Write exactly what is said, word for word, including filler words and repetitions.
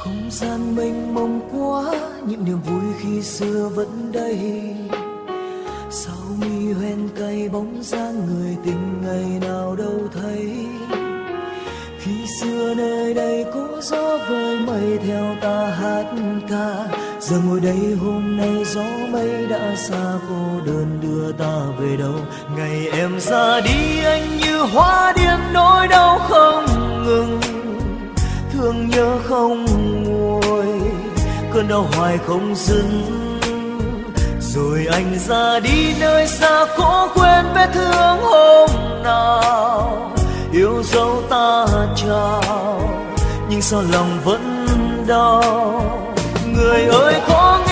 Không gian mênh mông quá, những niềm vui khi xưa vẫn đây. Sao mi hoen cay bóng dáng người tình ngày nào đâu thấy. Khi xưa nơi đây có gió vơi mây theo ta hát ca, giờ ngồi đây hôm nay gió mây đã xa, cô đơn đưa ta về đâu. Ngày em ra đi anh như hóa điên, nỗi đau không ngừng, thương nhớ không nguôi, cơn đau hoài không dừng. Rồi anh ra đi nơi xa, cố quên vết thương hôm nào yêu dấu ta trao, nhưng sao lòng vẫn đau. Người ơi có